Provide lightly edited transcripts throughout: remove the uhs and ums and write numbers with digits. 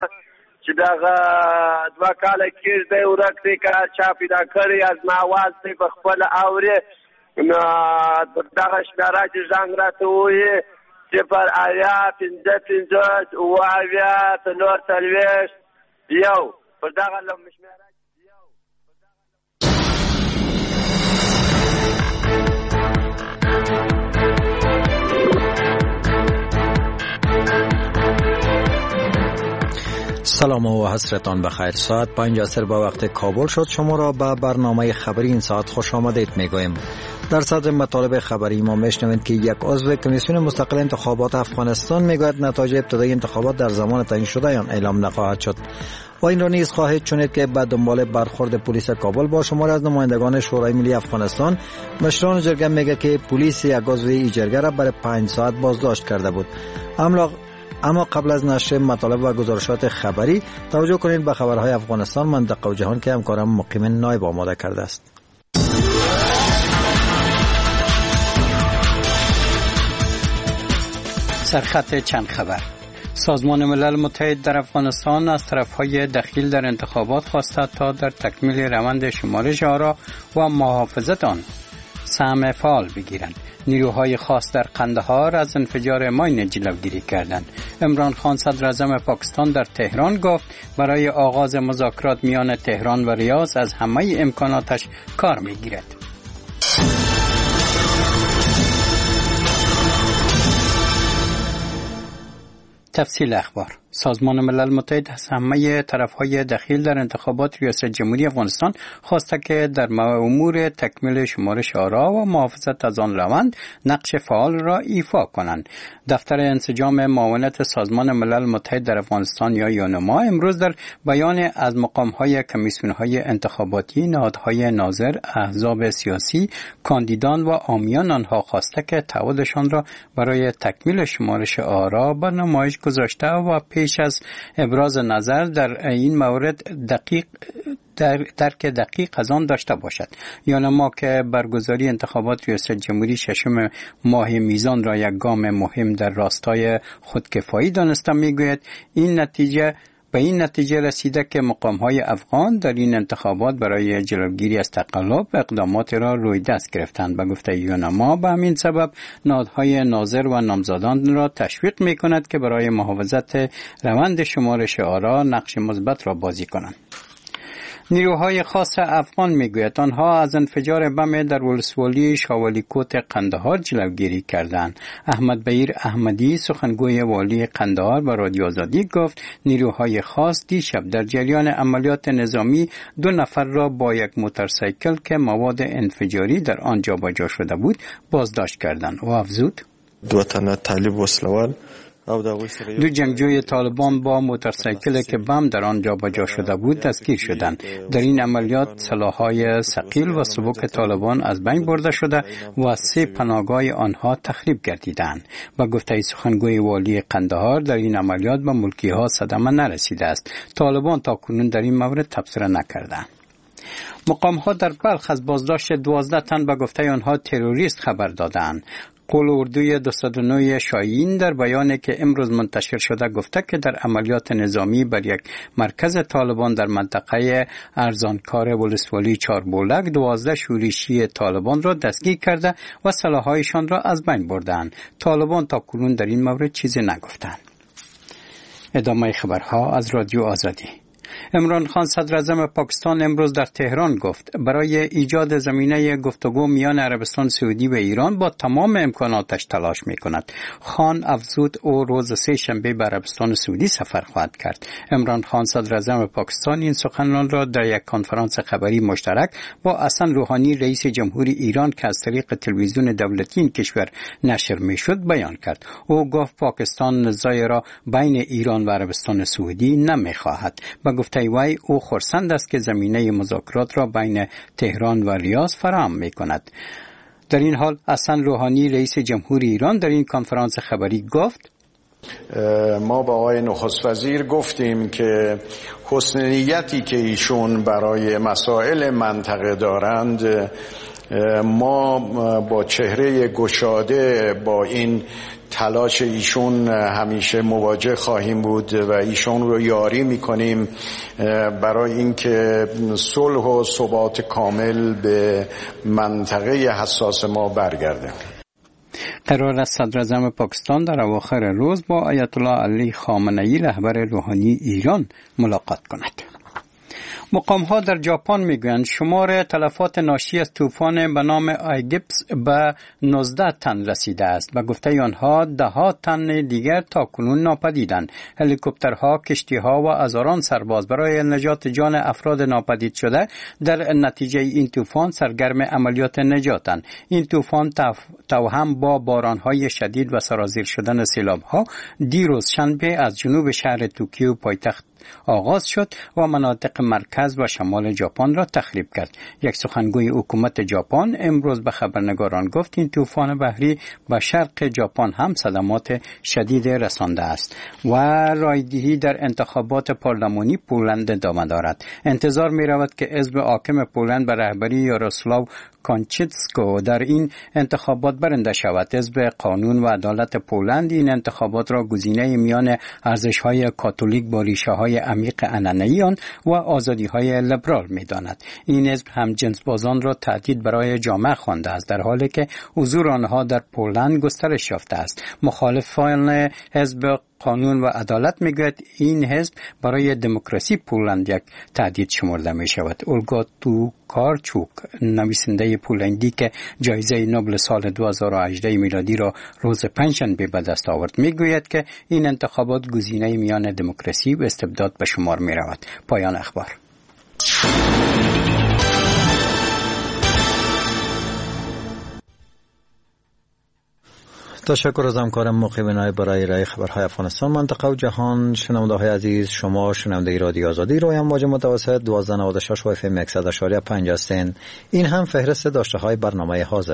چې دغه 2 کاله کېږدی ورک دی که چا پیدا کړی از ناواز دی په خپله اورې دغه شمېره چې زنګ راته ووایي 0 اویا 55 اوه اویا 4 1 پر دغه شمېره سلام و حضرتان بخیر. ساعت 5 عصر به وقت کابل شد. شما را به برنامه خبری این ساعت خوش آمدید میگویم. در صدر مطالب خبری ما میشنوید که یک عضو کمیسیون مستقل انتخابات افغانستان میگوید نتایج ابتدایی انتخابات در زمان تعیین شدهیان اعلام نخواهد شد. و این را نیز خواهید شنید که به دنبال برخورد پلیس کابل با شماری از نمایندگان شورای ملی افغانستان، مشران جرگه میگه که پلیس یک عضو این جرگه را برای 5 ساعت بازداشت کرده بود. اما قبل از نشر مطالب و گزارشات خبری توجه کنید به خبرهای افغانستان، منطقه و جهان که همکارم مقیم نایب آماده کرده است. سرخط چند خبر. سازمان ملل متحد در افغانستان از طرفهای دخیل در انتخابات خواسته تا در تکمیل روند شمارش آرا و محافظت آن سهم فعال بگیرند. نیروهای خاص در قندهار از انفجار ماین جلوگیری کردند. عمران خان صدر اعظم پاکستان در تهران گفت برای آغاز مذاکرات میان تهران و ریاض از همه امکاناتش کار میگیرد. تفصیل اخبار. سازمان ملل متحد از همه طرفهای دخیل در انتخابات ریاست جمهوری افغانستان خواسته که در امور تکمیل شمارش آرا و محافظت از آن روند نقش فعال را ایفا کنند. دفتر انسجام معاونت سازمان ملل متحد در افغانستان یا یونما امروز در بیان از مقامهای کمیسیونهای انتخاباتی، نهادهای ناظر، احزاب سیاسی، کاندیدان و عامیان آنها خواسته که تعهدشان را برای تکمیل شمارش آرا به نمایش گذاشته و پیش از ابراز نظر در این مورد درک دقیق از آن داشته باشد. یونما که برگزاری انتخابات ریاست جمهوری 6 ماه میزان را یک گام مهم در راستای خودکفایی دانسته میگوید به این نتیجه رسیده که مقام‌های افغان در این انتخابات برای جلوگیری از تقلب اقدامات را روی دست گرفتند. به گفته یونما به همین سبب نهادهای ناظر و نامزدان را تشویق می‌کند که برای محافظت روند شمارش آرا نقش مثبت را بازی کنند. نیروهای خاص افغان میگوید آنها از انفجار بم در ولسوالی شاولیکوت قندهار جلوگیری کردند. احمد بهیر احمدی سخنگوی والی قندهار به رادیو آزادی گفت نیروهای خاص دیشب در جریان عملیات نظامی 2 نفر را با یک موتورسیکل که مواد انفجاری در آن جابجا شده بود بازداشت کردند و افزود 2 تن طالب وسلوال 2 جنگجوی طالبان با موتورسیکل که بم در آن جابجا شده بود دستگیر شدند. در این عملیات سلاح‌های ثقیل و سبک طالبان از بین برده شده و 3 پناهگاه آنها تخریب گردیدند. با گفته سخنگوی والی قندهار در این عملیات به ملکی‌ها صدمه نرسیده است. طالبان تاکنون در این مورد تبصره نکردند. مقام‌ها در بلخ از بازداشت 12 تن به گفته آنها تروریست خبر دادند. قول اردوی 209 شاهین در بیانی که امروز منتشر شده گفته که در عملیات نظامی بر یک مرکز طالبان در منطقه ارزانکار ولسوالی چاربولک 12 شورشی طالبان را دستگیر کرده و سلاح‌هایشان را از بین بردند. طالبان تاکنون در این مورد چیزی نگفتند. ادامه خبرها از رادیو آزادی. عمران خان صدر اعظم پاکستان امروز در تهران گفت برای ایجاد زمینه گفتگو میان عربستان سعودی و ایران با تمام امکاناتش تلاش می‌کند. خان افزود او روز 3 شنبه به عربستان سعودی سفر خواهد کرد. عمران خان صدر اعظم پاکستان این سخنان را در یک کنفرانس خبری مشترک با حسن روحانی رئیس جمهوری ایران که از طریق تلویزیون دولتی این کشور نشر می‌شد بیان کرد. او گفت پاکستان نزاعی را بین ایران و عربستان سعودی نمی‌خواهد. گفته وی او خرسند است که زمینه مذاکرات را بین تهران و ریاض فراهم می‌کند. در این حال حسن روحانی رئیس جمهوری ایران در این کنفرانس خبری گفت ما با آقای نخست وزیر گفتیم که حسن نیتی که ایشون برای مسائل منطقه دارند ما با چهره گشاده با این تلاش ایشون همیشه مواجه خواهیم بود و ایشون رو یاری میکنیم برای اینکه صلح و ثبات کامل به منطقه حساس ما برگرده. قرار است صدر اعظم پاکستان در اواخر روز با آیت الله علی خامنه‌ای رهبر روحانی ایران ملاقات کند. مقام‌ها در ژاپن میگویند شمار تلفات ناشی از طوفان به نام آیگیپس به 19 تن رسیده است و گفته آنها 10 تن دیگر تاکنون ناپدیدند. هلیکوپترها، کشتی‌ها و هزاران سرباز برای نجات جان افراد ناپدید شده در نتیجه این طوفان سرگرم عملیات نجاتند. این طوفان توأم با باران‌های شدید و سرازیر شدن سیلاب‌ها دیروز شنبه از جنوب شهر توکیو پایتخت آغاز شد و مناطق مرکز و شمال ژاپن را تخریب کرد. یک سخنگوی حکومت ژاپن امروز به خبرنگاران گفت این طوفان بحری به شرق ژاپن هم صدمات شدید رسانده است و رایدهی در انتخابات پارلمانی پولند ادامه دارد. انتظار می رود که حزب حاکم پولند به رهبری یاروسلاو کانچیتسکو در این انتخابات برنده شود. حزب قانون و عدالت پولند این انتخابات را گزینه میان ارزش‌های کاتولیک با ریشه‌های عمیق عنعنه‌ای آن و آزادی‌های لیبرال می‌داند. این حزب هم جنسبازان را تهدید برای جامعه خوانده است، در حالی که حضور آنها در پولند گسترش یافته است. مخالفان حزب قانون و عدالت میگوید این حزب برای دموکراسی پولند یک تهدید شمرده می شود. اولگا توکارچوک، نویسنده پولندی که جایزه نوبل سال 2018 میلادی را روز پنجشنبه به دست آورد، میگوید که این انتخابات گزینه میان دموکراسی و استبداد به شمار می رود. پایان اخبار. تشکر از همکارم موقع بنای برای ارائه خبرهای افغانستان، منطقه و جهان. شنونده‌های عزیز، شما شنونده رادیو آزادی روی امواج متوسط 1296 و FM 100.5 هستند. این هم فهرست داشته‌های برنامه حاضر.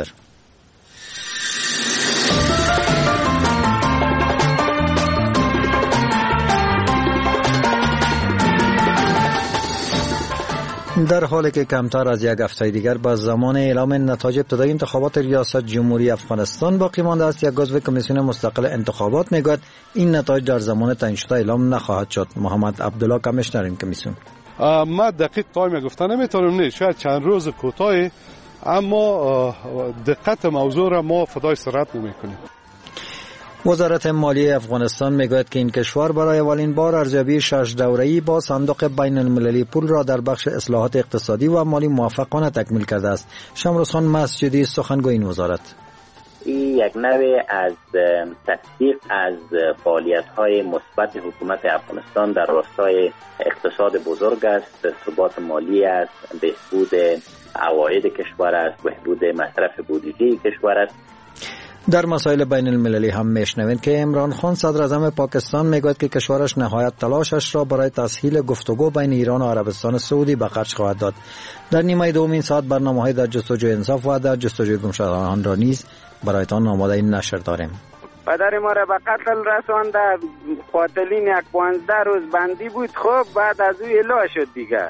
در حالی که کمتر از یک هفته دیگر به زمان اعلام نتایج ابتدایی انتخابات ریاست جمهوری افغانستان باقی مانده است، یک عضو کمیسیون مستقل انتخابات میگوید این نتایج در زمان تعیین شده اعلام نخواهد شد. محمد عبدالله، کمیشنر این کمیسیون: ما دقیق تایم گفتن نمیتونم، نه شاید چند روز کوتاه، اما دقت موضوع را ما فدای سرعت نمیکنیم. وزارت مالیه افغانستان میگوید که این کشور برای اولین بار ارزیابی 6 دوره‌ای با صندوق بین المللی پول را در بخش اصلاحات اقتصادی و مالی موفقانه تکمیل کرده است. شمروز خان مسجدی، سخنگوی این وزارت: این یک نوع از تصدیق از فعالیت‌های مثبت حکومت افغانستان در راستای اقتصاد بزرگ است، ثبات مالی است، بهبود عواید کشور است، بهبود مصرف بودجه کشور است. در مسائل بین المللی هم میشنوید که عمران خان صدر اعظم پاکستان میگوید که کشورش نهایت تلاشش را برای تسهیل گفتگو بین ایران و عربستان سعودی به خرج خواهد داد. در نیمه دومین ساعت برنامه‌های در جستجوی انصاف و در جستجوی گمشدگان را نیز برایتان آماده نشر داریم. پدر ما را به قتل رسانده، قاتلین 15 روز بندی بود، خب بعد از او اعلام شد دیگه.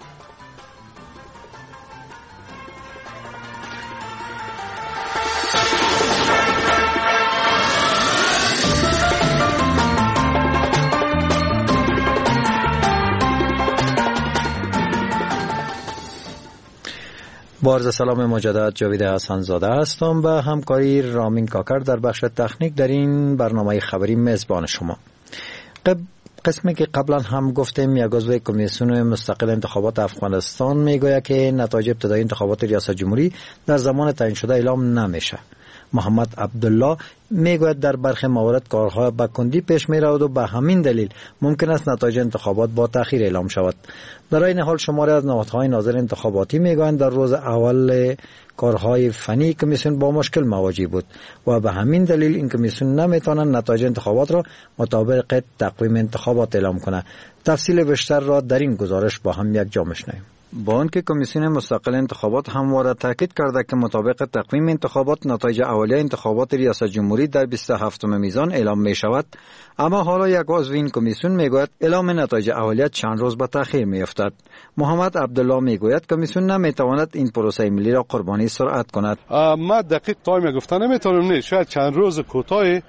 با عرض سلام مجدد، جاوید حسن‌زاده هستم و همکاری رامین کاکر در بخش تکنیک در این برنامه خبری میزبان شما. قسمی که قبلا هم گفتیم، یک عضو کمیسیون مستقل انتخابات افغانستان میگوید که نتایج ابتدایی انتخابات ریاست جمهوری در زمان تعیین شده اعلام نمیشه. محمد عبدالله میگوید در برخی موارد کارها به کندی پیش می رود و به همین دلیل ممکن است نتایج انتخابات با تأخیر اعلام شود. در این حال شماری از نهادهای ناظر انتخاباتی میگویند در روز اول کارهای فنی کمیسیون با مشکل مواجه بود و به همین دلیل این کمیسیون نمیتواند نتایج انتخابات را مطابق تقویم انتخابات اعلام کنه. تفصیل بیشتر را در این گزارش با هم یک جا میشنویم. با آنکه کمیسیون مستقل انتخابات همواره تاکید کرده که مطابق تقویم انتخابات نتایج اولیه انتخابات ریاست جمهوری در 27 میزان اعلام می شود، اما حالا یک عضو این کمیسیون میگوید اعلام نتایج اولیه چند روز به تأخیر می افتد. محمد عبدالله میگوید کمیسیون نمیتواند این پروسه ملی را قربانی سرعت کند. ما دقیق تایم گفتن نمیتونم، نه شاید چند روز کوتاه،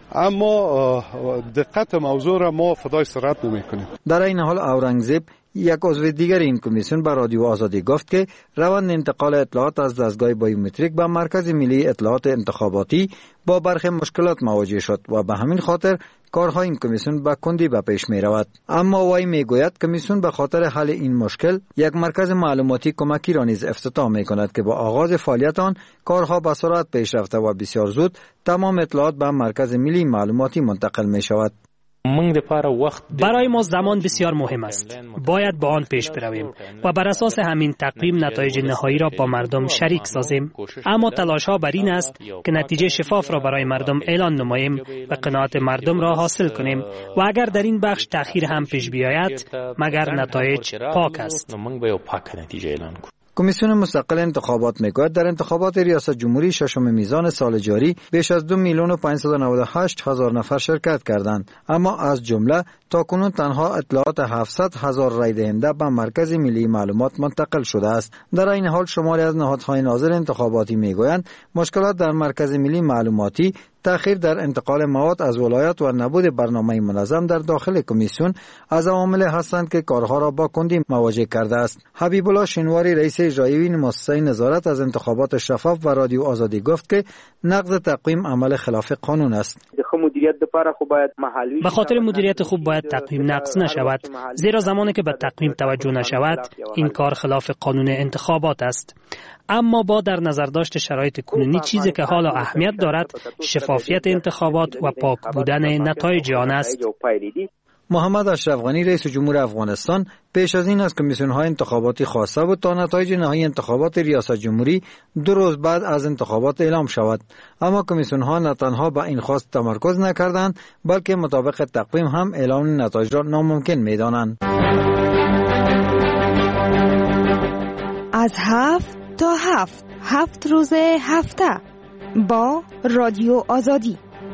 اما دقت موضوع را ما فدای سرعت نمی‌کنیم. در این حال اورنگزیب یک عضو دیگر این کمیسیون به رادیو آزادی گفت که روند انتقال اطلاعات از دستگاه بایومتریک به مرکز ملی اطلاعات انتخاباتی با برخی مشکلات مواجه شد و به همین خاطر کارهای این کمیسیون به کندی به پیش می رود. اما وی می گوید کمیسیون به خاطر حل این مشکل یک مرکز معلوماتی کمکی را نیز افتتاح می کند که با آغاز فعالیت آن کارها به سرعت پیش رفته و بسیار زود تمام اطلاعات به مرکز ملی معلوماتی منتقل می شود. برای ما زمان بسیار مهم است. باید با آن پیش برویم و بر اساس همین تقویم نتایج نهایی را با مردم شریک سازیم. اما تلاش ها بر این است که نتیجه شفاف را برای مردم اعلان نماییم و قناعت مردم را حاصل کنیم و اگر در این بخش تأخیر هم پیش بیاید مگر نتایج پاک است. کمیسیون مستقل انتخابات میگوید در انتخابات ریاست جمهوری ششم میزان سال جاری بیش از 2,598,000 نفر شرکت کردند، اما از جمله تاکنون تنها اطلاعات 700,000 رای دهنده به مرکز ملی معلومات منتقل شده است. در این حال شماری از نهادهای ناظر انتخاباتی میگویند مشکلات در مرکز ملی معلوماتی، تأخیر در انتقال مواد از ولایات و نبود برنامه منظم در داخل کمیسیون از عوامل هستند که کارها را با کندی مواجه کرده است. حبیب الله شینواری رئیس اجرایی مؤسسه نظارت از انتخابات شفاف و رادیو آزادی گفت که نقض تقویم عمل خلاف قانون است. به خاطر مدیریت خوب باید تقویم نقض نشود، زیرا زمانی که به تقویم توجه نشود این کار خلاف قانون انتخابات است. اما با در نظر داشت شرایط کنونی چیزی که حالا اهمیت دارد شفافیت انتخابات و پاک بودن نتایج آن است. محمد اشرف غنی رئیس جمهور افغانستان پیش از این از کمیسیون‌های انتخاباتی خواسته بود تا نتایج نهایی انتخابات ریاست جمهوری 2 روز بعد از انتخابات اعلام شود، اما کمیسیون‌ها نه تنها به این خواست تمرکز نکردند بلکه مطابق تقویم هم اعلام نتایج را ناممکن می‌دانند. از 7 تا 7 روز هفته با رادیو آزادی.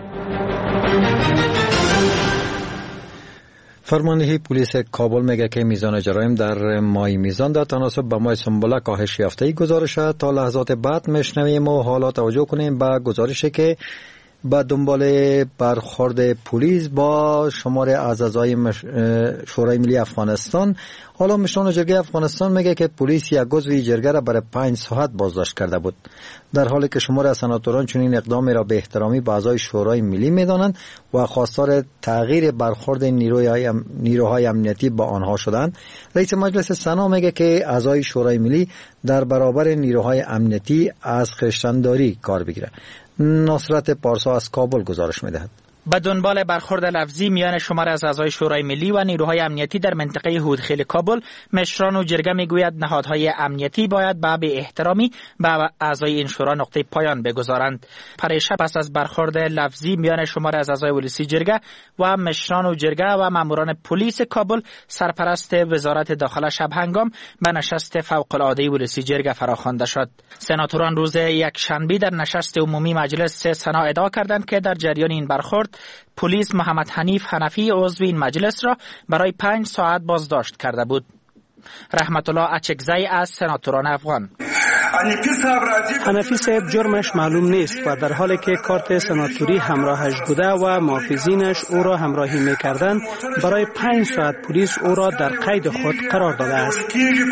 فرماندهی پلیس کابل میگه که میزان جرایم در ماه میزان در تناسب با ماه سنبله کاهش یافته. گزارش تا لحظات بعد میشنویم و حالا توجه کنیم به گزارشی که با دنبال برخورد پلیس با شمار اعضای شورای ملی افغانستان. حالا مشران جرگه افغانستان میگه که پلیس یک عضو جرگه را برای 5 ساعت بازداشت کرده بود، در حالی که شمار از سناتوران چنین اقدامی را به احترامی به اعضای شورای ملی میدانند و خواستار تغییر برخورد نیروهای امنیتی با آنها شدند. رئیس مجلس سنا میگه که اعضای شورای ملی در برابر نیروهای امنیتی از خشتنداری کار بگیره. نصرت پارسا از کابل گزارش میدهد. به دنبال برخورد لفظی میان شمار از اعضای شورای ملی و نیروهای امنیتی در منطقه هودخیل کابل، مشران و جرگه میگوید نهادهای امنیتی باید به احترامی به اعضای این شورا نقطه پایان بگذارند. پریشب پس از برخورد لفظی میان شمار از اعضای ولسی جرگه و مشران و جرگه و ماموران پلیس کابل، سرپرست وزارت داخله شب هنگام به نشست فوق العاده ولسی جرگه فراخوانده شد. سناتوران روز یکشنبه در نشست عمومی مجلس سنا ادعا کردند که در جریان این برخورد پلیس محمد حنیف حنفی عضو این مجلس را برای 5 ساعت بازداشت کرده بود. رحمت الله اچکزی از سناتوران افغان: حنفی صاحب جرمش معلوم نیست و در حالی که کارت سناتوری همراهش بوده و محافظینش او را همراهی می‌کردند، برای 5 ساعت پلیس او را در قید خود قرار داده است.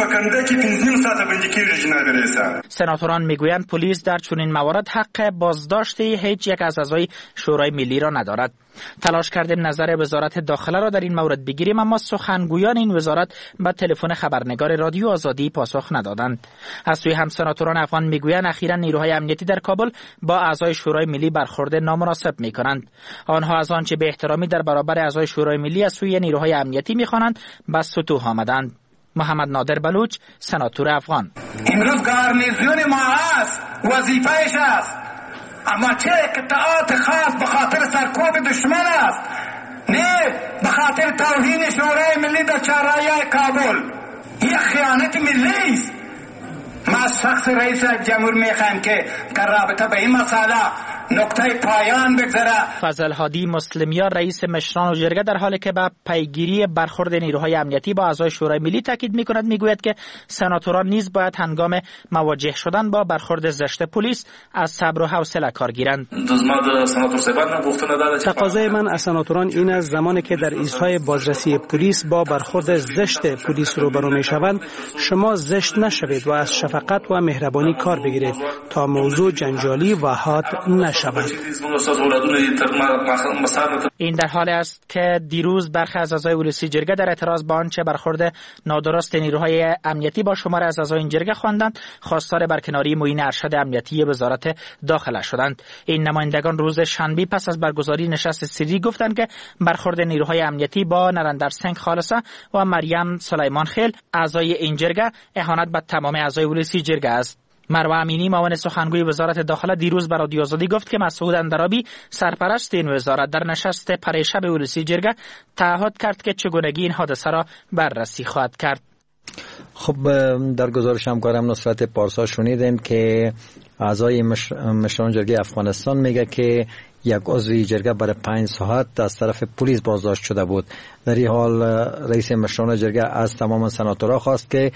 سناتوران میگویند پلیس در چنین موارد حق بازداشت هیچ یک از اعضای شورای ملی را ندارد. تلاش کردیم نظر وزارت داخله را در این مورد بگیریم، اما سخنگویان این وزارت به تلفن خبرنگار رادیو آزادی پاسخ ندادند. از سوی هم سناتوران افغان میگویند اخیراً نیروهای امنیتی در کابل با اعضای شورای ملی برخورد نامناسب میکنند. آنها از آنچه به احترامی در برابر اعضای شورای ملی از سوی نیروهای امنیتی میخوانند به سطوح آمدند. محمد نادر بلوچ، سناتور افغان: امروز گارنیزیون ما است، وظیفه‌اش است، اما چه قطعات خاص به خاطر سرکوب دشمن است، نه به خاطر توهین شورای ملی در چهارراه کابل. این خیانت ملی است. ما از شخص رئیس جمهور میخوایم که در رابطه به این مسئله نقطه پایان بگذاره. فضل هادی مسلمیان رئیس مشران و جرگه در حالی که به پیگیری برخورد نیروهای امنیتی با اعضای شورای ملی تاکید می‌کند میگوید که سناتوران نیز باید هنگام مواجه شدن با برخورد زشت پلیس از صبر و حوصله کار گیرند. تقاضای من از سناتوران این است زمانی که در ایستگاه بازرسی پلیس با برخورد زشت پلیس روبرو میشوند شما زشت نشوید و از شفقت و مهربانی کار بگیرید تا موضوع جنجالی و حاد نشود. این در حالی است که دیروز برخی از اعضای ولسی جرگه در اعتراض به آنچه برخورد نادرست نیروهای امنیتی با شمار از اعضای این جرگه خواندند خواستار برکناری معین ارشد امنیتی وزارت داخله شدند. این نمایندگان روز شنبه پس از برگزاری نشست سری گفتند که برخورد نیروهای امنیتی با نرندر سنگ خالصه و مریم سلیمان خیل اعضای این جرگه اهانت به تمام اعضای ولسی جرگه است. مروه امینی معاون سخنگوی وزارت داخله دیروز به رادیو آزادی گفت که مسعود اندرابی سرپرست این وزارت در نشست پریشب ولسی جرگه تعهد کرد که چگونگی این حادثه را بررسی خواهد کرد. خب در گزارش همکارم نصرت پارسا شنیدین که اعضای مشران جرگه افغانستان میگه که یک عضو جرگه برای 5 ساعت از طرف پلیس بازداشت شده بود. در این حال رئیس مشران جرگه از تمام سناتورها خواست که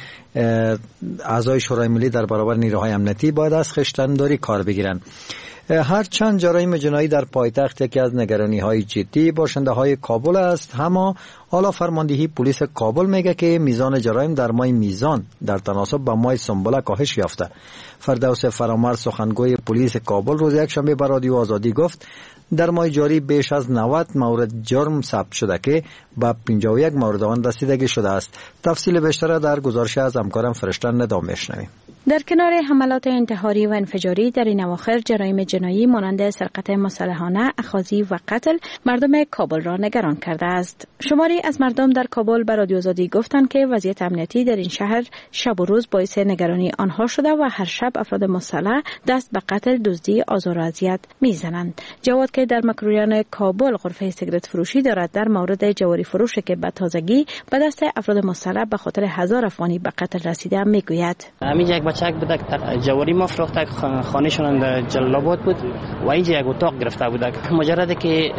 اعضای شورای ملی در برابر نیروهای امنیتی باید از خویشتن‌داری کار بگیرند. هرچند جرایم جنایی در پایتخت یکی از نگرانی‌های جدی باشنده های کابل است، اما حالا فرماندهی پلیس کابل میگه که میزان جرایم در ماه میزان در تناسب با ماه سنبله کاهش یافته. فردوس فرامرز سخنگوی پلیس کابل روز یکشنبه به رادیو آزادی گفت در ماه جاری بیش از 90 مورد جرم ثبت شده که با 51 مورد آن رسیدگی شده است. تفصیل بیشتر در گزارش از همکارم فرشته ندام میشنویم. در کنار حملات انتحاری و انفجاری در این اواخر جرایم جنایی مانند سرقت مسلحانه، اخاذی و قتل مردم کابل را نگران کرده است. شماری از مردم در کابل به رادیو آزادی گفتند که وضعیت امنیتی در این شهر شب و روز باعث نگرانی آنها شده و هر شب افراد مسلح دست به قتل، دزدی، آزار و اذیت میزنند. جواد که در مکروریان کابل غرفه سیگرت فروشی دارد در مورد جواری فروشی که به تازگی به دست افراد مسلح به خاطر 1000 افغانی به قتل رسیده میگوید. بچک بودک جواری ما فروختک خانهشون در جلال‌آباد بود و اینجا یک اتاق گرفته بودک. مجرد که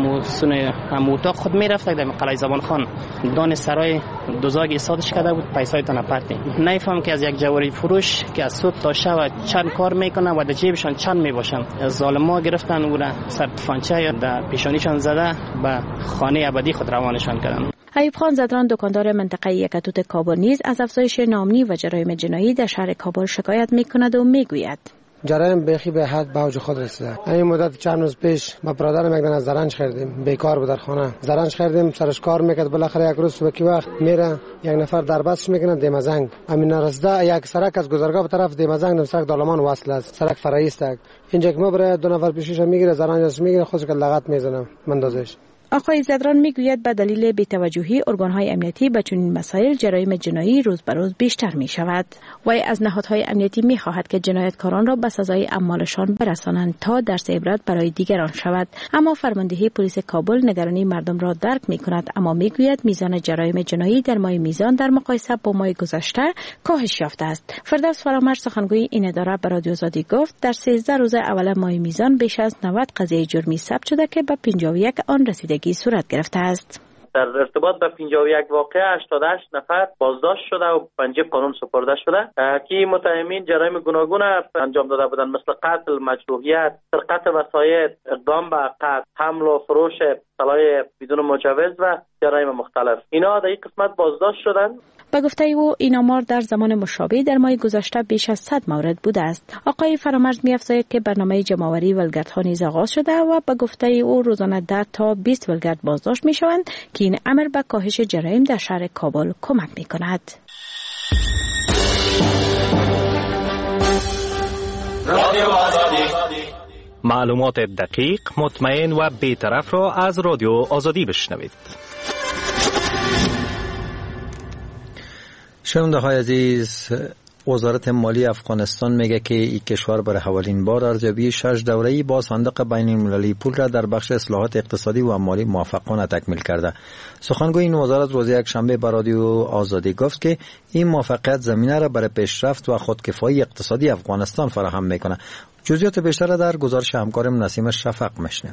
هم اتاق خود میرفتک در قلعه زبان خان دان سرای دوزاگ ایستادش کرده بود پیسای تن پرتی. نمیفهم که از یک جواری فروش که از صبح تا شب چند کار میکنن و در جیبشان چند میباشن. ظالما گرفتن او را سر تفنگچه یا در پیشانیشان زده به خانه ابدی خود روانشان کردن. ایوب خان زدران دکاندار منطقه یکتوت کابل نیز از افزایش نامنی و جرایم جنایی در شهر کابل شکایت میکند و میگوید جرایم بیخی به حد به اوج خود رسیده. این مدت چند روز پیش ما برادرم یک دانه از زرنج خریدیم، بیکار بود در خانه. زرنج خریدیم، سرش کار میکرد، بالاخره یک روز صبح کی وقت میره یک نفر در بستش میکنه دیمزنگ. همین رسیده یک سرک از گذرگاه به طرف دیمزنگ سرک دالمان وصل است. سرک فرعی است. اینجا که ما برای 2 نفر پیشش میگیره، زرنجش میگیره، خودش که لغت میزنه مندازش. آقای زدران میگوید به دلیل بی‌توجهی ارگان‌های امنیتی به چنین مسائل جرایم جنایی روز به روز بیشتر می شود. وی از نهادهای امنیتی می خواهد که جنایتکاران را به سزای اعمالشان برسانند تا درس عبرت برای دیگران شود. اما فرماندهی پلیس کابل نگرانی مردم را درک می کند، اما میگوید میزان جرایم جنایی در ماه میزان در مقایسه با ماه گذشته کاهش یافته است. فردوس فرامرز سخنگوی این اداره به رادیو آزادی گفت در 13 روز اول ماه میزان بیش از 90 قضیه جرمی ثبت شده که به 51 آن رسیدگی صورت گرفته است. در ارتباط به 51 واقعه 88 نفر بازداشت شده و پنجه قانون سپرده شده که متهمین جرایم گوناگون انجام داده بودند، مثل قتل، مجروحیت، سرقت وسایل، اقدام به قتل، حمل و فروش سلاح بدون مجوز و جرایم مختلف. اینا در این قسمت بازداشت شدند. به گفته او این آمار در زمان مشابه در ماه گذشته بیش از 100 مورد بوده است. آقای فرامرز می‌افزاید که برنامه جمع‌آوری ولگردها نیز آغاز شده و به گفته او روزانه 10 تا 20 ولگرد بازداشت می‌شوند که این امر به کاهش جرایم در شهر کابل کمک می‌کند. معلومات دقیق، مطمئن و بی‌طرف را از رادیو آزادی بشنوید. شنونده های عزیز، وزارت مالی افغانستان میگه که این کشور برای اولین بار ارزیابی 6 دوره‌ای با صندوق بین المللی پول را در بخش اصلاحات اقتصادی و مالی موفقانه تکمیل کرده. سخنگوی این وزارت روز یکشنبه به رادیو آزادی گفت که این موفقیت زمینه را برای پیشرفت و خودکفایی اقتصادی افغانستان فراهم میکنه، جزئیات بیشتر در گزارش همکارم نسیم شفق میشنویم.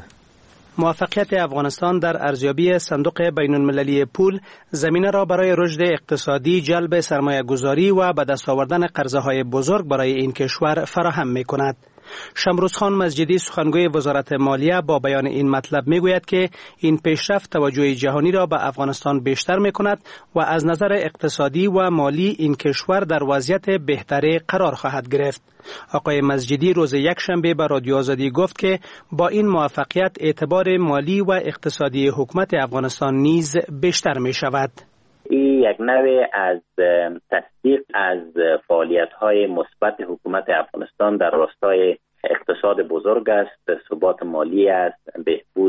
موفقیت افغانستان در ارزیابی صندوق بین المللی پول زمینه را برای رشد اقتصادی، جلب سرمایه گذاری و به دست آوردن قرضه های بزرگ برای این کشور فراهم می کند. شمروزخان مسجدی سخنگوی وزارت مالیه با بیان این مطلب می گوید که این پیشرفت توجه جهانی را به افغانستان بیشتر می کند و از نظر اقتصادی و مالی این کشور در وضعیت بهتری قرار خواهد گرفت. آقای مسجدی روز یکشنبه به رادیو آزادی گفت که با این موفقیت اعتبار مالی و اقتصادی حکومت افغانستان نیز بیشتر می شود. این یک نوع از تصدیق از فعالیت‌های مثبت حکومت افغانستان در راستای اقتصاد بزرگ است، ثبات مالی است، بهبود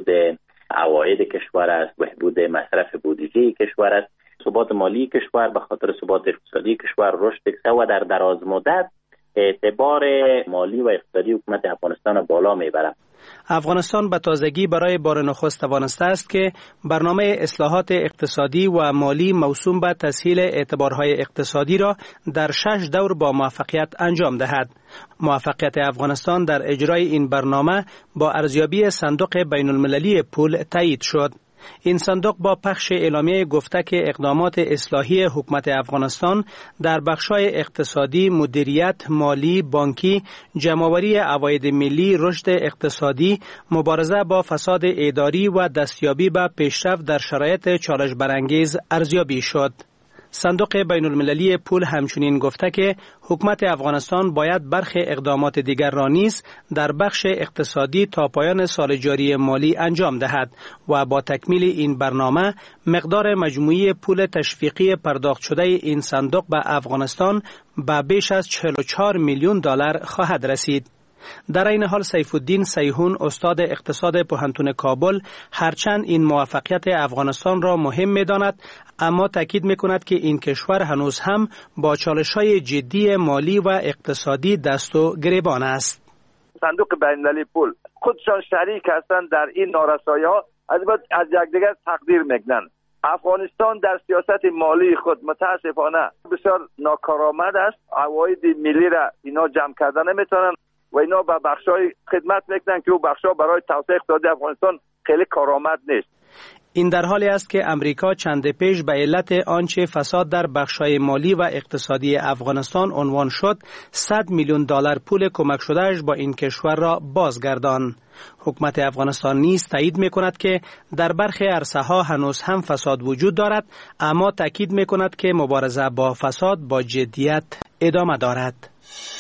عواید کشور است، بهبود مصرف بودجه کشور است. ثبات مالی کشور به خاطر ثبات اقتصادی کشور رشد و در دراز مدت اعتبار مالی و اقتصادی حکومت افغانستان را بالا میبرد. افغانستان به تازگی برای بار نخست توانسته است که برنامه اصلاحات اقتصادی و مالی موسوم به تسهیل اعتبارهای اقتصادی را در 6 دور با موفقیت انجام دهد. موفقیت افغانستان در اجرای این برنامه با ارزیابی صندوق بین المللی پول تایید شد. این صندوق با پخش اعلامیه گفته که اقدامات اصلاحی حکومت افغانستان در بخش‌های اقتصادی، مدیریت، مالی، بانکی، جمع‌آوری عواید ملی، رشد اقتصادی، مبارزه با فساد اداری و دستیابی به پیشرفت در شرایط چالش برانگیز ارزیابی شد. صندوق بین المللی پول همچنین گفته که حکومت افغانستان باید برخی اقدامات دیگر را نیز در بخش اقتصادی تا پایان سال جاری مالی انجام دهد و با تکمیل این برنامه مقدار مجموعی پول تشویقی پرداخت شده این صندوق به افغانستان به بیش از 44 میلیون دلار خواهد رسید. در این حال سیف الدین سیحون استاد اقتصاد پوهنتون کابل هرچند این موفقیت افغانستان را مهم می‌داند اما تاکید می‌کند که این کشور هنوز هم با چالش‌های جدی مالی و اقتصادی دست و گریبان است. صندوق بین‌المللی پول خودشان شریک هستند در این نارسایی‌ها، از یکدیگر تقدیر می‌کنند. افغانستان در سیاست مالی خود متاسفانه بسیار ناکارآمد است. عواید ملی را اینا جمع کردن نمی‌تونن و اینا به بخشای خدمت میکنن که او بخشا برای توسعه اقتصادی افغانستان خیلی کارآمد نیست. این در حالی است که امریکا چند پیش به علت آنچه فساد در بخشای مالی و اقتصادی افغانستان عنوان شد 100 میلیون دلار پول کمک شدهش با این کشور را بازگردان. حکومت افغانستان نیز تایید میکند که در برخی عرصه‌ها هنوز هم فساد وجود دارد اما تاکید میکند که مبارزه با فساد با جدیت ادامه دارد.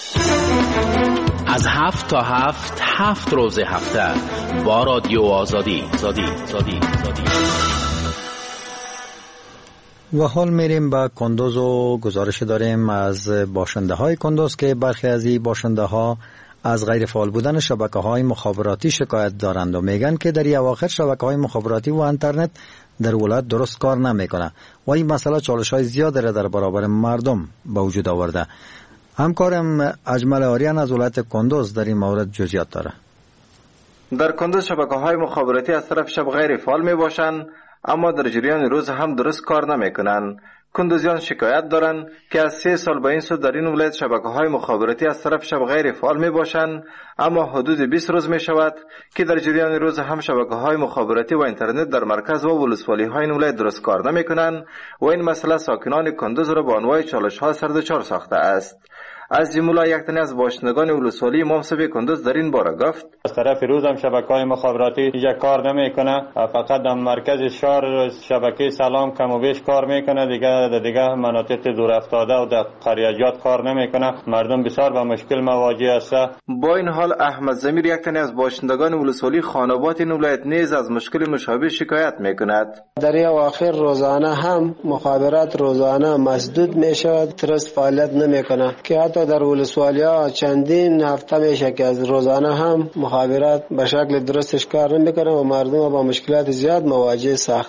از 7 تا 7 روز هفته با رادیو آزادی. و حال میریم به کندوز و گزارش داریم از باشنده های کندوز که برخی از این باشنده ها از غیر فعال بودن شبکه های مخابراتی شکایت دارند و میگن که در این اواخر شبکه های مخابراتی و اینترنت در ولایت درست کار نمیکنه و این مسئله چالش های زیاد را در برابر مردم به وجود آورده. همکارم اجمل آریان از ولایت کندوز در این مورد جزئیات داره. در کندوز شبکه‌های مخابراتی از طرف شب غیر فعال می باشند اما در جریان روز هم درست کار نمیکنند. کندوزیان شکایت دارند که از 3 سال به این سو در این ولایت شبکه‌های مخابراتی از طرف شب غیر فعال می باشند اما حدود 20 روز می شود که در جریان روز هم شبکه‌های مخابراتی و اینترنت در مرکز و ولسوالی‌های این ولایت درست کار نمیکنند و این مسئله ساکنان کندوز را به عنوان چالش‌ها سردچار ساخته است. از جمله یک تن از باشندگان ولسوالی منصب کندوز در این باره گفت از طرف روز هم شبکه‌های مخابراتی یک کار نمیکنه، فقط در مرکز شهر شبکه سلام کم و بیش کار میکنه، دیگه مناطق دور افتاده و در قریه‌جات کار نمیکنه. مردم بسیار با مشکل مواجه است. با این حال احمد زمیر یک تن از باشندگان ولسوالی خانوات این ولایت نیز از مشکل مشابه شکایت میکند. در این اواخر روزانه هم مخابرات روزانه مسدود میشود، درست فعالیت نمیکنه که حتی در ولسوالیا چندین هفته میشه که از روزانه هم مخابرات به شکل درستش کار نمیکنه و مردم با مشکلات زیاد مواجه ساخته.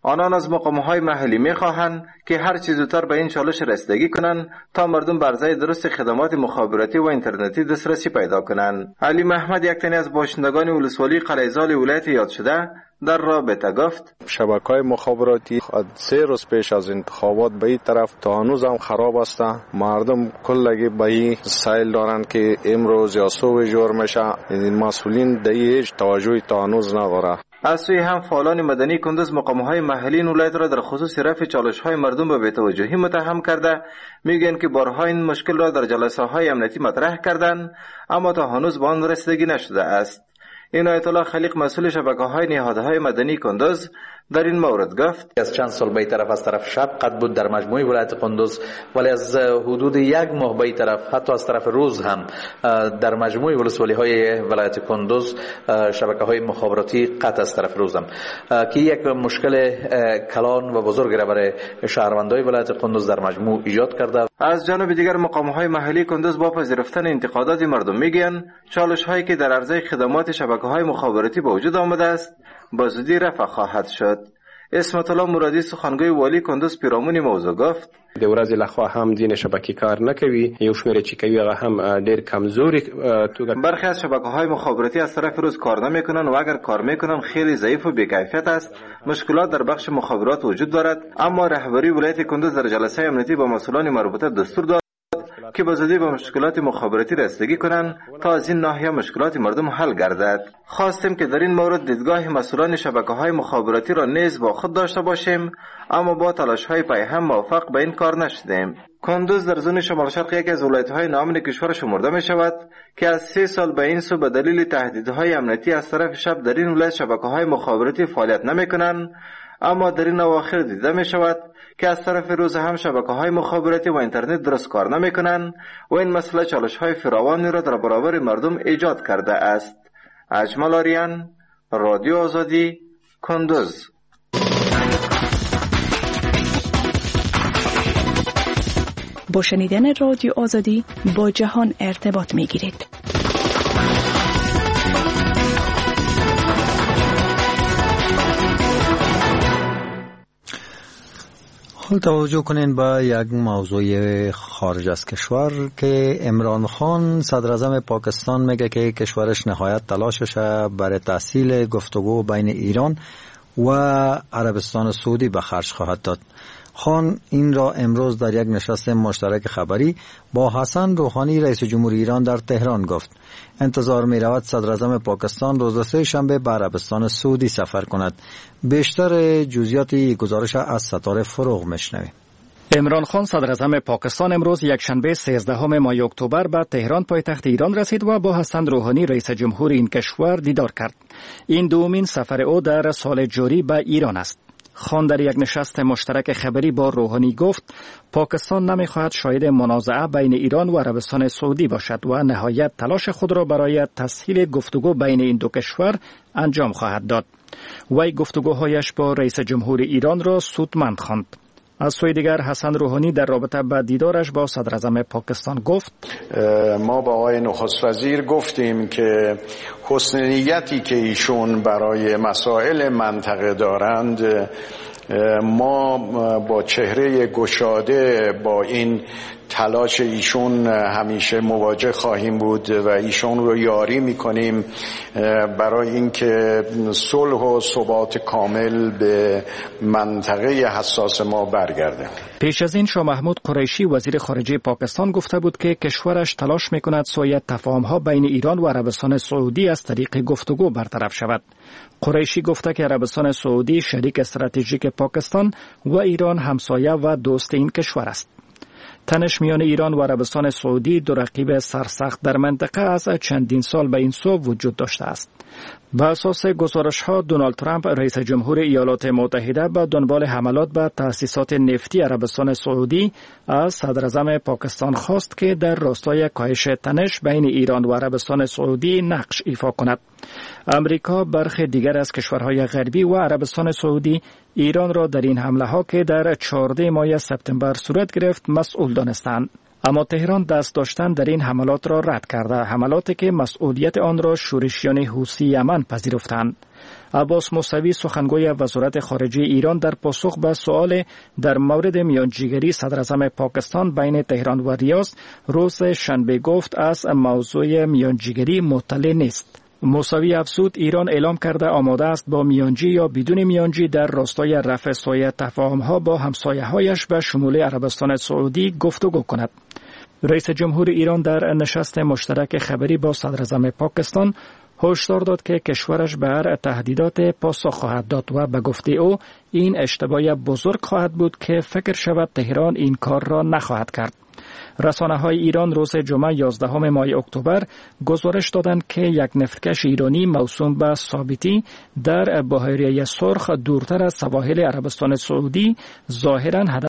آنان از مقام‌های محلی می‌خواهند که هر چه زودتر به این چالش رسیدگی کنند تا مردم بر ضد درست خدمات مخابراتی و اینترنتی دسترسی پیدا کنند. علی محمد، یک تن از باشندگان ولسوالی قلعه‌زال ولایت یاد شده، در رابطه گفت: شبکه‌های مخابراتی 3 روز پیش از انتخابات به این طرف تا هنوز هم خراب است. مردم کلگی به این سایل دارند که امروز یا صبح جور میشه. مسئولین در هیچ توجهی تا هنوز نداره. از سوی هم فعالان مدنی کندوز مقام‌های محلی این ولایت را در خصوص رفع چالش‌های مردم به بی‌توجهی متهم کرده. میگن که بارها این مشکل را در جلسه‌های امنیتی مطرح کردند اما تا هنوز به آن رسیدگی نشده است. عنایت الله خلیق، مسئول شبکه‌های نهادهای مدنی کندوز، در این مورد گفت: از چند سال به طرف از طرف شب قد بود در مجموعه ولایت کندوز، ولی از حدود 1 ماه به طرف حتی از طرف روز هم در مجموعه ولسوالی‌های ولایت کندوز شبکه‌های مخابراتی قطع از طرف روز هم که یک مشکل کلان و بزرگ را برای شهروندان ولایت کندوز در مجموع ایجاد کرده. از جانب دیگر مقام‌های محلی کندوز با پذیرفتن انتقادات مردم میگن چالش‌هایی که در عرضه خدمات شبکه‌های مخابراتی به وجود آمده است با زودی رفع خواهد شد. اسمت الله مرادی، سخنگوی والی کندوز، پیرامون موضوع گفت: د ورځې لخوا هم ځینې شبکې کار نه کوي، یو شمېر چې کوي هغه هم ډېر کمزوري توګه. برخی از شبکه‌های مخابراتی از طرف روز کار نمی‌کنند و اگر کار می‌کنند خیلی ضعیف و بی‌کیفیت است. مشکلات در بخش مخابرات وجود دارد، اما رهبری ولایت کندوز در جلسه امنیتی با مسئولان مربوطه دستور داد که به زودی به مشکلات مخابراتی رسیدگی کنند تا از این ناحیه مشکلات مردم حل گردد. خواستیم که در این مورد دیدگاه مسئولان شبکه‌های مخابراتی را نیز با خود داشته باشیم، اما با تلاش‌های پیهم موفق به این کار نشدیم. کندوز در زون شمال شرق یکی از ولایت‌های ناامن کشور شمرده می‌شود که از 3 سال به این سو به دلیل تهدیدهای امنیتی از طرف شب در این ولایت شبکه‌های مخابراتی فعالیت نمی‌کنند، اما در این اواخر دیده می‌شود که از طرف روز هم شبکه‌های مخابراتی و اینترنت درست کار نمی‌کنند و این مسئله چالش‌های فراوانی را در برابر مردم ایجاد کرده است. اجمل آریان، رادیو آزادی، کندوز. با شنیدن رادیو آزادی با جهان ارتباط می‌گیرید. حال توجه کنین به یک موضوع خارج از کشور که عمران خان صدر اعظم پاکستان میگه که کشورش نهایت تلاشش برای تحصیل گفتگو بین ایران و عربستان سعودی به خرج خواهد داد. خان این را امروز در یک نشست مشترک خبری با حسن روحانی رئیس جمهور ایران در تهران گفت. انتظار می رود صدر اعظم پاکستان روز سه‌شنبه به عربستان سعودی سفر کند. بیشتر جزئیات گزارش از ستاره فروغ میشنویم. عمران خان صدر اعظم پاکستان امروز یکشنبه 13 ماه اکتبر به تهران پایتخت ایران رسید و با حسن روحانی رئیس جمهور این کشور دیدار کرد. این دومین سفر او در سال جاری به ایران است. خان در یک نشست مشترک خبری با روحانی گفت پاکستان نمی‌خواهد شاهد منازعه بین ایران و عربستان سعودی باشد و نهایت تلاش خود را برای تسهیل گفتگو بین این دو کشور انجام خواهد داد. وی گفتگوهایش با رئیس جمهور ایران را سودمند خواند. از سوی دیگر حسن روحانی در رابطه با دیدارش با صدر اعظم پاکستان گفت ما با آقای نخست وزیر گفتیم که حسن نیتی که ایشون برای مسائل منطقه دارند ما با چهره گشاده با این تلاش ایشون همیشه مواجه خواهیم بود و ایشون رو یاری میکنیم برای اینکه صلح و ثبات کامل به منطقه حساس ما برگرده. پیش از این شاه محمود قریشی وزیر خارجه پاکستان گفته بود که کشورش تلاش میکند سوی تفاهم‌ها بین ایران و عربستان سعودی از طریق گفتگو برطرف شود. قریشی گفته که عربستان سعودی شریک استراتژیک پاکستان و ایران همسایه و دوست این کشور است. تنش میان ایران و عربستان سعودی دو رقیب سرسخت در منطقه از چندین سال به این سو وجود داشته است. بر اساس گزارش‌ها دونالد ترامپ رئیس جمهور ایالات متحده به دنبال حملات به تأسیسات نفتی عربستان سعودی از صدر اعظم پاکستان خواست که در راستای کاهش تنش بین ایران و عربستان سعودی نقش ایفا کند. امریکا برخی دیگر از کشورهای غربی و عربستان سعودی ایران را در این حمله ها که در 14 ماه سپتامبر صورت گرفت مسئول دانستند. اما تهران دست داشتن در این حملات را رد کرده، حملاتی که مسئولیت آن را شورشیان حوثی یمن پذیرفتند. عباس موسوی سخنگوی وزارت خارجه ایران در پاسخ به سؤال در مورد میانجیگری صدر اعظم پاکستان بین تهران و ریاض روز شنبه گفت از موضوع میانجیگری مطلع نیست. موسوی افزود ایران اعلام کرده آماده است با میانجی یا بدون میانجی در راستای رفع سایه تفاهم‌ها با همسایه‌هایش به شمول عربستان سعودی گفتگو کند. رئیس جمهور ایران در نشست مشترک خبری با صدر اعظم پاکستان هشدار داد که کشورش به هر تهدیدات پاسخ خواهد داد و به گفته او این اشتباه بزرگ خواهد بود که فکر شود تهران این کار را نخواهد کرد. رسانه‌های ایران روز جمعه 11 ماه اکتبر گزارش دادند که یک نفتکش ایرانی موسوم به ثابتی در بحیره سرخ دورتر از سواحل عربستان سعودی ظاهراً